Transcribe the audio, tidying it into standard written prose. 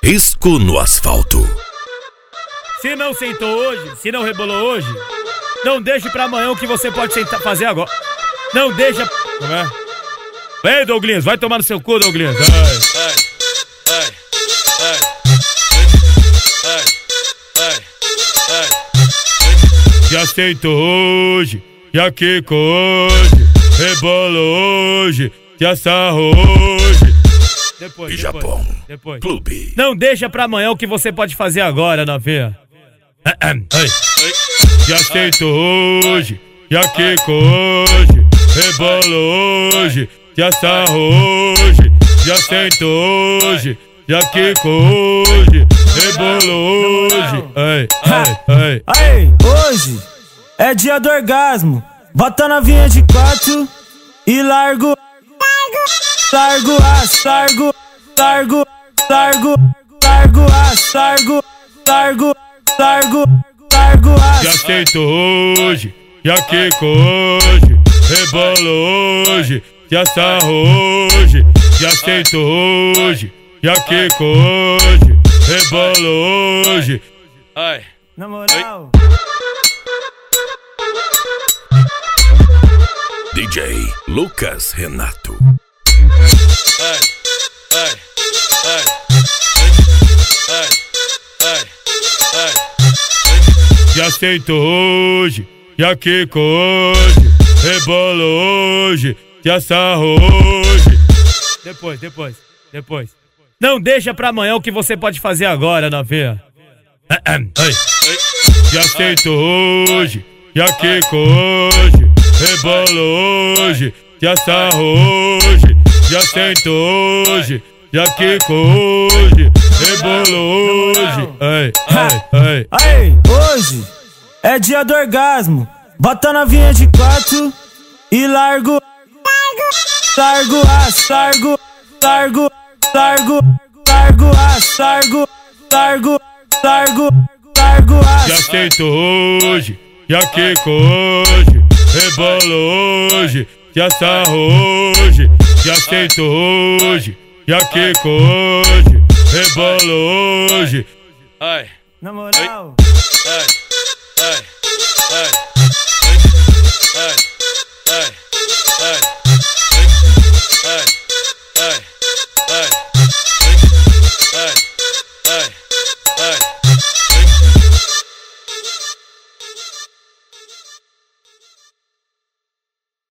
Risco no asfalto. Se não sentou hoje, se não rebolou hoje, não deixe pra amanhã o que você pode fazer agora. Não deixa... Como é? Vem, Douglas, vai tomar no seu cu, Douglas. Já sentou hoje, já quicou hoje, rebolou hoje, já sarrou hoje. Depois. Clube. Não deixa pra amanhã o que você pode fazer agora, novinha. Já sentou hoje, já quicou hoje, rebolou hoje, já sarrou hoje, já sentou hoje, já quicou hoje, rebolou hoje. Hoje é dia do orgasmo. Bota novinha de 4 e largo aço, largo aço. Já sentou hoje, já quicou hoje, rebolou hoje, já sarrou hoje, já sentou hoje, já quicou hoje, rebolou hoje. Na moral. DJ Lucas Renato. Já sentou hoje, já quicou hoje, rebolou hoje, já sarrou hoje. Depois. Não deixa pra amanhã o que você pode fazer agora, novinha. Já sentou hoje, já quicou hoje, rebolou hoje, já sarrou hoje, já sentou hoje, já quicou hoje, rebolou hoje. Hoje é dia do orgasmo. Bota novinha de 4 e largo aço, largo aço. Já sentou hoje, já quicou hoje, rebolou hoje, já sarrou hoje, já sentou hoje, já quicou hoje, rebolou hoje. Na moral.